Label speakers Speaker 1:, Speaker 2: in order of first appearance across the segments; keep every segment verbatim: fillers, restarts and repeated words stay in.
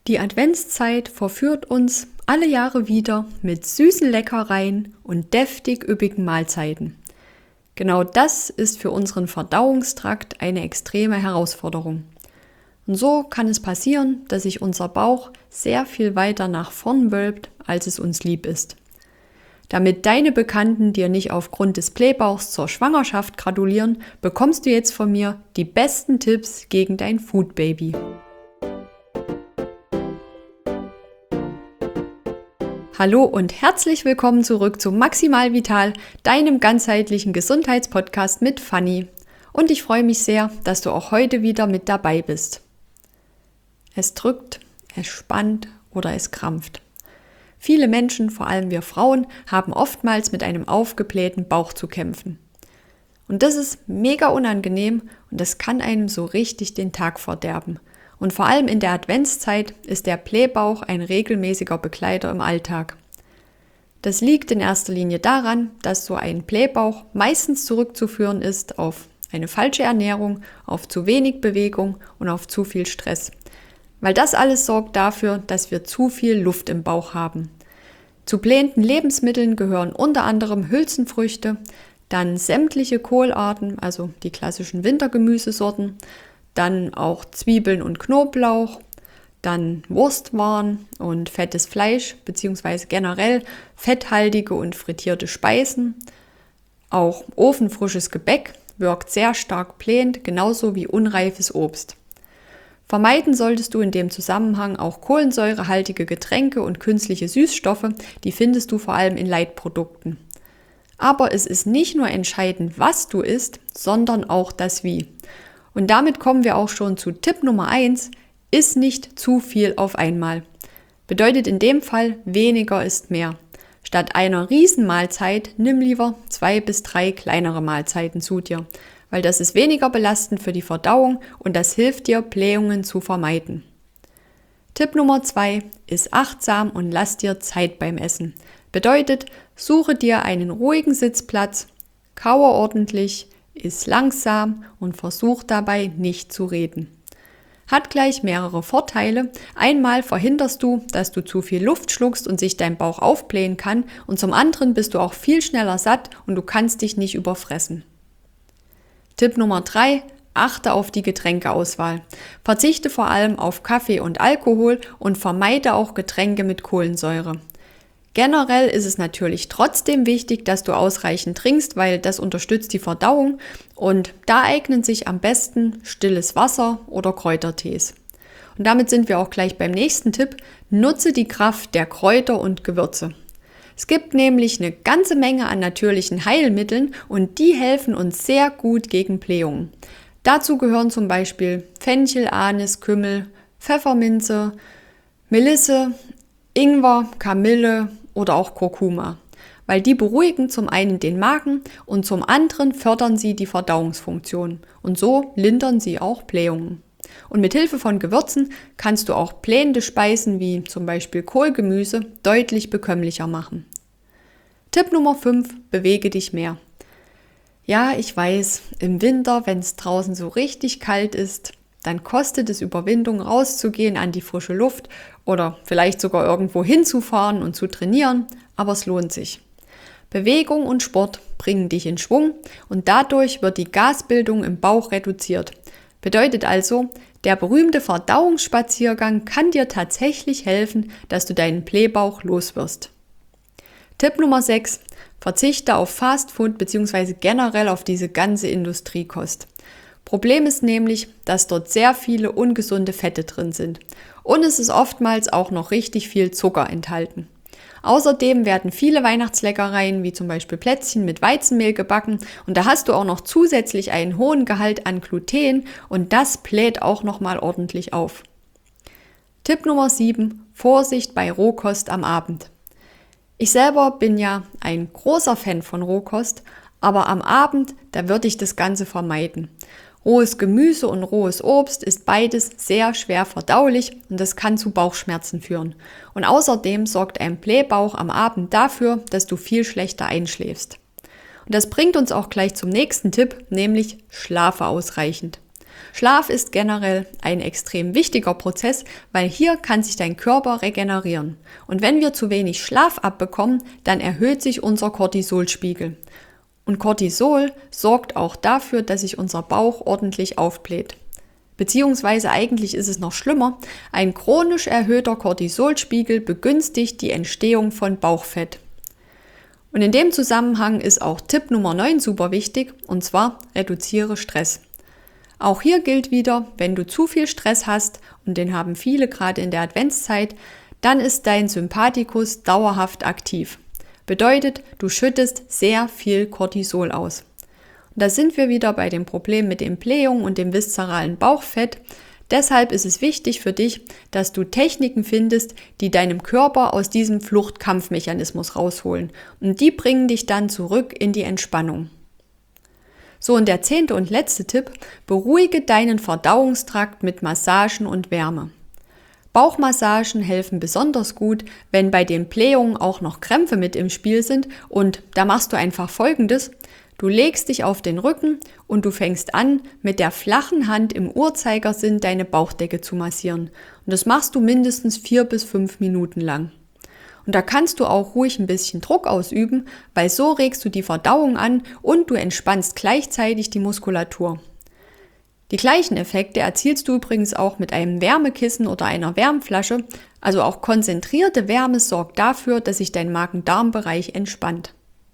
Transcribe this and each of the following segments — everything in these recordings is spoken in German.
Speaker 1: Die Adventszeit verführt uns alle Jahre wieder mit süßen Leckereien und deftig üppigen Mahlzeiten. Genau das ist für unseren Verdauungstrakt eine extreme Herausforderung. Und so kann es passieren, dass sich unser Bauch sehr viel weiter nach vorn wölbt, als es uns lieb ist. Damit deine Bekannten dir nicht aufgrund des Blähbauchs zur Schwangerschaft gratulieren, bekommst du jetzt von mir die besten Tipps gegen dein Food Baby. Hallo und herzlich willkommen zurück zu Maximal Vital, deinem ganzheitlichen Gesundheitspodcast mit Fanny. Und ich freue mich sehr, dass du auch heute wieder mit dabei bist. Es drückt, es spannt oder es krampft. Viele Menschen, vor allem wir Frauen, haben oftmals mit einem aufgeblähten Bauch zu kämpfen. Und das ist mega unangenehm und das kann einem so richtig den Tag verderben. Und vor allem in der Adventszeit ist der Blähbauch ein regelmäßiger Begleiter im Alltag. Das liegt in erster Linie daran, dass so ein Blähbauch meistens zurückzuführen ist auf eine falsche Ernährung, auf zu wenig Bewegung und auf zu viel Stress. Weil das alles sorgt dafür, dass wir zu viel Luft im Bauch haben. Zu blähenden Lebensmitteln gehören unter anderem Hülsenfrüchte, dann sämtliche Kohlarten, also die klassischen Wintergemüsesorten, dann auch Zwiebeln und Knoblauch, dann Wurstwaren und fettes Fleisch bzw. generell fetthaltige und frittierte Speisen. Auch ofenfrisches Gebäck wirkt sehr stark blähend, genauso wie unreifes Obst. Vermeiden solltest du in dem Zusammenhang auch kohlensäurehaltige Getränke und künstliche Süßstoffe, die findest du vor allem in Leitprodukten. Aber es ist nicht nur entscheidend, was du isst, sondern auch das Wie. Und damit kommen wir auch schon zu Tipp Nummer eins, iss nicht zu viel auf einmal. Bedeutet in dem Fall, weniger ist mehr. Statt einer Riesenmahlzeit nimm lieber zwei bis drei kleinere Mahlzeiten zu dir, weil das ist weniger belastend für die Verdauung und das hilft dir, Blähungen zu vermeiden. Tipp Nummer zwei, iss achtsam und lass dir Zeit beim Essen. Bedeutet, suche dir einen ruhigen Sitzplatz, kaue ordentlich, iss langsam und versuch dabei nicht zu reden. Hat gleich mehrere Vorteile. Einmal verhinderst du, dass du zu viel Luft schluckst und sich dein Bauch aufblähen kann und zum anderen bist du auch viel schneller satt und du kannst dich nicht überfressen. Tipp Nummer drei, achte auf die Getränkeauswahl. Verzichte vor allem auf Kaffee und Alkohol und vermeide auch Getränke mit Kohlensäure. Generell ist es natürlich trotzdem wichtig, dass du ausreichend trinkst, weil das unterstützt die Verdauung und da eignen sich am besten stilles Wasser oder Kräutertees. Und damit sind wir auch gleich beim nächsten Tipp. Nutze die Kraft der Kräuter und Gewürze. Es gibt nämlich eine ganze Menge an natürlichen Heilmitteln und die helfen uns sehr gut gegen Blähungen. Dazu gehören zum Beispiel Fenchel, Anis, Kümmel, Pfefferminze, Melisse, Ingwer, Kamille oder auch Kurkuma, weil die beruhigen zum einen den Magen und zum anderen fördern sie die Verdauungsfunktion und so lindern sie auch Blähungen. Und mit Hilfe von Gewürzen kannst du auch blähende Speisen wie zum Beispiel Kohlgemüse deutlich bekömmlicher machen. Tipp Nummer fünf, bewege dich mehr. Ja, ich weiß, im Winter, wenn es draußen so richtig kalt ist, dann kostet es Überwindung, rauszugehen an die frische Luft oder vielleicht sogar irgendwo hinzufahren und zu trainieren, aber es lohnt sich. Bewegung und Sport bringen dich in Schwung und dadurch wird die Gasbildung im Bauch reduziert. Bedeutet also, der berühmte Verdauungsspaziergang kann dir tatsächlich helfen, dass du deinen Blähbauch loswirst. Tipp Nummer sechs, verzichte auf Fastfood bzw. generell auf diese ganze Industriekost. Problem ist nämlich, dass dort sehr viele ungesunde Fette drin sind und es ist oftmals auch noch richtig viel Zucker enthalten. Außerdem werden viele Weihnachtsleckereien wie zum Beispiel Plätzchen mit Weizenmehl gebacken und da hast du auch noch zusätzlich einen hohen Gehalt an Gluten und das bläht auch nochmal ordentlich auf. Tipp Nummer sieben, Vorsicht bei Rohkost am Abend. Ich selber bin ja ein großer Fan von Rohkost, aber am Abend, da würde ich das Ganze vermeiden. Rohes Gemüse und rohes Obst ist beides sehr schwer verdaulich und das kann zu Bauchschmerzen führen. Und außerdem sorgt ein Blähbauch am Abend dafür, dass du viel schlechter einschläfst. Und das bringt uns auch gleich zum nächsten Tipp, nämlich schlafe ausreichend. Schlaf ist generell ein extrem wichtiger Prozess, weil hier kann sich dein Körper regenerieren. Und wenn wir zu wenig Schlaf abbekommen, dann erhöht sich unser Cortisolspiegel. Und Cortisol sorgt auch dafür, dass sich unser Bauch ordentlich aufbläht. Beziehungsweise eigentlich ist es noch schlimmer, ein chronisch erhöhter Cortisolspiegel begünstigt die Entstehung von Bauchfett. Und in dem Zusammenhang ist auch Tipp Nummer neun super wichtig, und zwar reduziere Stress. Auch hier gilt wieder, wenn du zu viel Stress hast, und den haben viele gerade in der Adventszeit, dann ist dein Sympathikus dauerhaft aktiv. Bedeutet, du schüttest sehr viel Cortisol aus. Und da sind wir wieder bei dem Problem mit Entblähung und dem viszeralen Bauchfett. Deshalb ist es wichtig für dich, dass du Techniken findest, die deinem Körper aus diesem Flucht-Kampf-Mechanismus rausholen. Und die bringen dich dann zurück in die Entspannung. So, und der zehnte und letzte Tipp: Beruhige deinen Verdauungstrakt mit Massagen und Wärme. Bauchmassagen helfen besonders gut, wenn bei den Blähungen auch noch Krämpfe mit im Spiel sind, und da machst du einfach Folgendes: Du legst dich auf den Rücken und du fängst an, mit der flachen Hand im Uhrzeigersinn deine Bauchdecke zu massieren. Und das machst du mindestens vier bis fünf Minuten lang. Und da kannst du auch ruhig ein bisschen Druck ausüben, weil so regst du die Verdauung an und du entspannst gleichzeitig die Muskulatur. Die gleichen Effekte erzielst du übrigens auch mit einem Wärmekissen oder einer Wärmflasche. Also auch konzentrierte Wärme sorgt dafür, dass sich dein Magen-Darm-Bereich entspannt.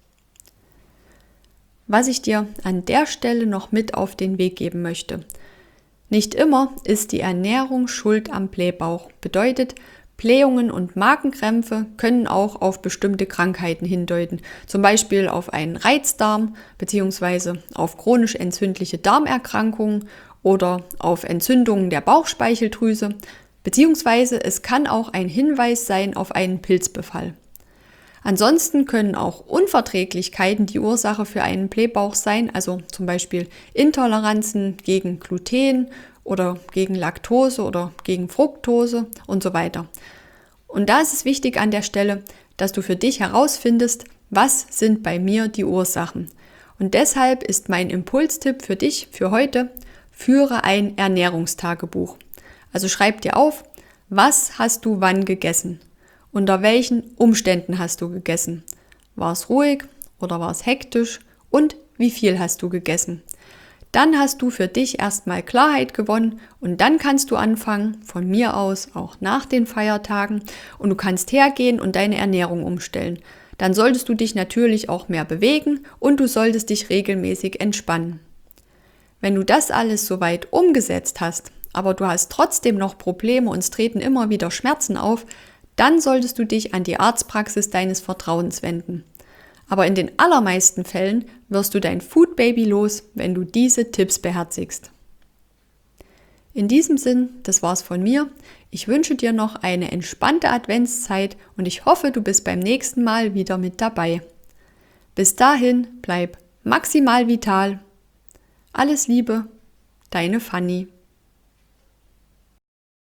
Speaker 1: Was ich dir an der Stelle noch mit auf den Weg geben möchte: Nicht immer ist die Ernährung schuld am Blähbauch. Bedeutet, Blähungen und Magenkrämpfe können auch auf bestimmte Krankheiten hindeuten, zum Beispiel auf einen Reizdarm bzw. auf chronisch entzündliche Darmerkrankungen oder auf Entzündungen der Bauchspeicheldrüse, beziehungsweise es kann auch ein Hinweis sein auf einen Pilzbefall. Ansonsten können auch Unverträglichkeiten die Ursache für einen Blähbauch sein, also zum Beispiel Intoleranzen gegen Gluten oder gegen Laktose oder gegen Fructose und so weiter. Und da ist es wichtig an der Stelle, dass du für dich herausfindest, was sind bei mir die Ursachen. Und deshalb ist mein Impulstipp für dich für heute: Führe ein Ernährungstagebuch. Also schreib dir auf, was hast du wann gegessen? Unter welchen Umständen hast du gegessen? War es ruhig oder war es hektisch? Und wie viel hast du gegessen? Dann hast du für dich erstmal Klarheit gewonnen und dann kannst du anfangen, von mir aus auch nach den Feiertagen, und du kannst hergehen und deine Ernährung umstellen. Dann solltest du dich natürlich auch mehr bewegen und du solltest dich regelmäßig entspannen. Wenn du das alles soweit umgesetzt hast, aber du hast trotzdem noch Probleme und es treten immer wieder Schmerzen auf, dann solltest du dich an die Arztpraxis deines Vertrauens wenden. Aber in den allermeisten Fällen wirst du dein Food Baby los, wenn du diese Tipps beherzigst. In diesem Sinn, das war's von mir. Ich wünsche dir noch eine entspannte Adventszeit und ich hoffe, du bist beim nächsten Mal wieder mit dabei. Bis dahin, bleib maximal vital. Alles Liebe, deine Fanny.